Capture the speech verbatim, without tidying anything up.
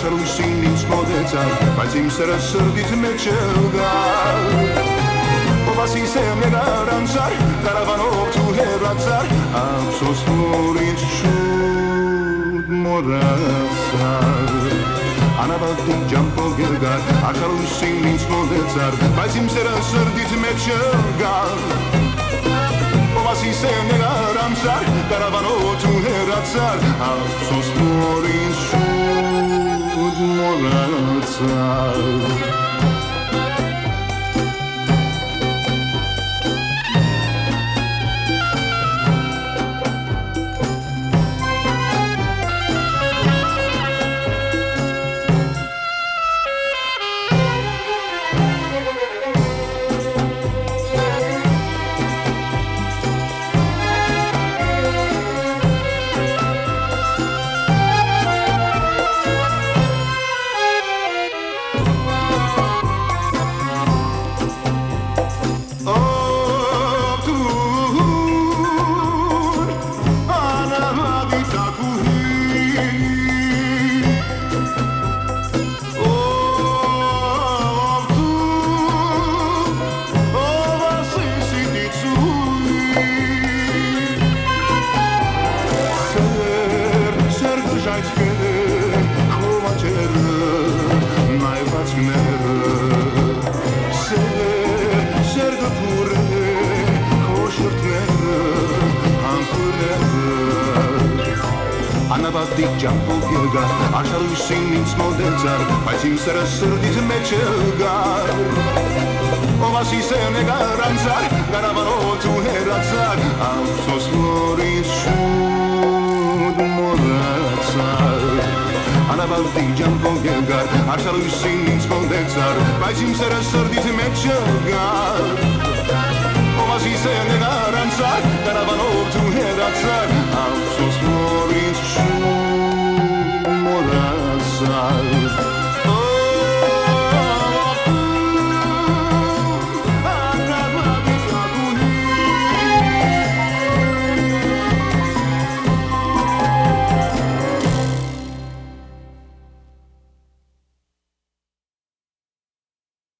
așa lui Sinin smodețar, mai țim se răsărdit mecelgar. O vasi se negaranțar, caravanov tu herațar, apsos florit șud morațar. Anavati Giampo Gilgar, așa lui Sinin smodețar, mai țim se răsărdit mecelgar. O vasi se negaranțar, caravanov tu herațar, apsos florit șud morațar. Anavati Giampo Gilgar, așa lui Sinin smodețar, mai țin să răsărdit mecelgar. O vasi se negaranțar, caravanov tu herațar, apsos florit șud morațar. Anavati Giampo Gilgar, așa lui Sinin smodețar, mai țin să răsărdit mecelgar. O vasi se negaranțar, caravanov tu herațar, apsos florit